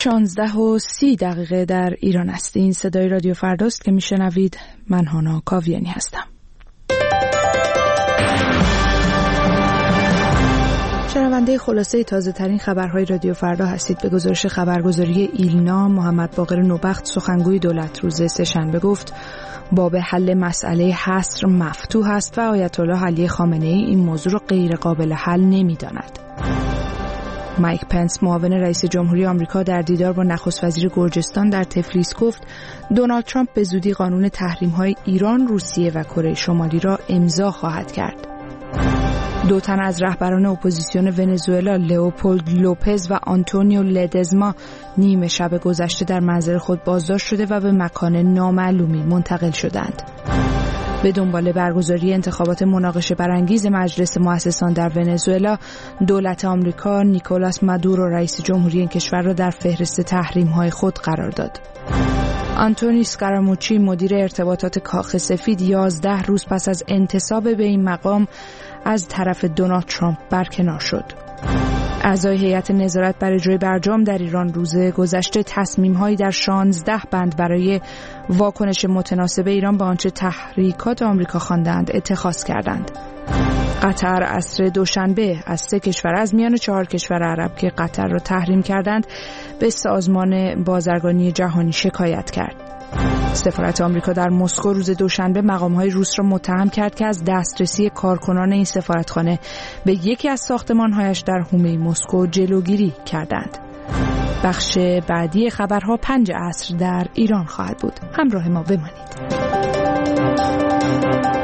16:30 در ایران است. این صدای رادیو فرداست که میشنوید. من هانا کاویانی هستم. شنونده خلاصه تازه ترین خبرهای رادیو فردا هستید. به گزارش خبرگزاری ایلنا، محمد باقر نوبخت سخنگوی دولت روز سه‌شنبه گفت باب حل مسئله حصر مفتوح است و آیت الله علی خامنه‌ای این موضوع را غیر قابل حل نمی‌داند. مایک پنس معاون رئیس جمهوری آمریکا در دیدار با نخست وزیر گرجستان در تفلیس گفت دونالد ترامپ به زودی قانون تحریم‌های ایران، روسیه و کره شمالی را امضا خواهد کرد. 2 تن از رهبران اپوزیسیون ونزوئلا، لئوپولد لوپز و آنتونیو لدزما، نیمه شب گذشته در منزل خود بازداشت شده و به مکان نامعلومی منتقل شدند. به دنبال برگزاری انتخابات مناقشه برانگیز مجلس مؤسسان در ونزوئلا، دولت آمریکا نیکولاس مادورو رئیس جمهوری این کشور را در فهرست تحریم‌های خود قرار داد. آنتونی اسکاراموچی مدیر ارتباطات کاخ سفید 11 روز پس از انتصاب به این مقام از طرف دونالد ترامپ برکنار شد. اعضای هیئت نظارت بر اجرای برجام در ایران روز گذشته تصمیم‌هایی در 16 بند برای واکنش متناسب ایران به آنچه تحریکات آمریکا خواندند اتخاذ کردند. قطر عصر دوشنبه از 3 کشور از میان 4 کشور عرب که قطر را تحریم کردند به سازمان بازرگانی جهانی شکایت کرد. سفارت آمریکا در مسکو روز دوشنبه مقام‌های روس را متهم کرد که از دسترسی کارکنان این سفارتخانه به یکی از ساختمان‌هایش در حومه مسکو جلوگیری کردند. بخش بعدی خبرها 5 عصر در ایران خواهد بود. همراه ما بمانید.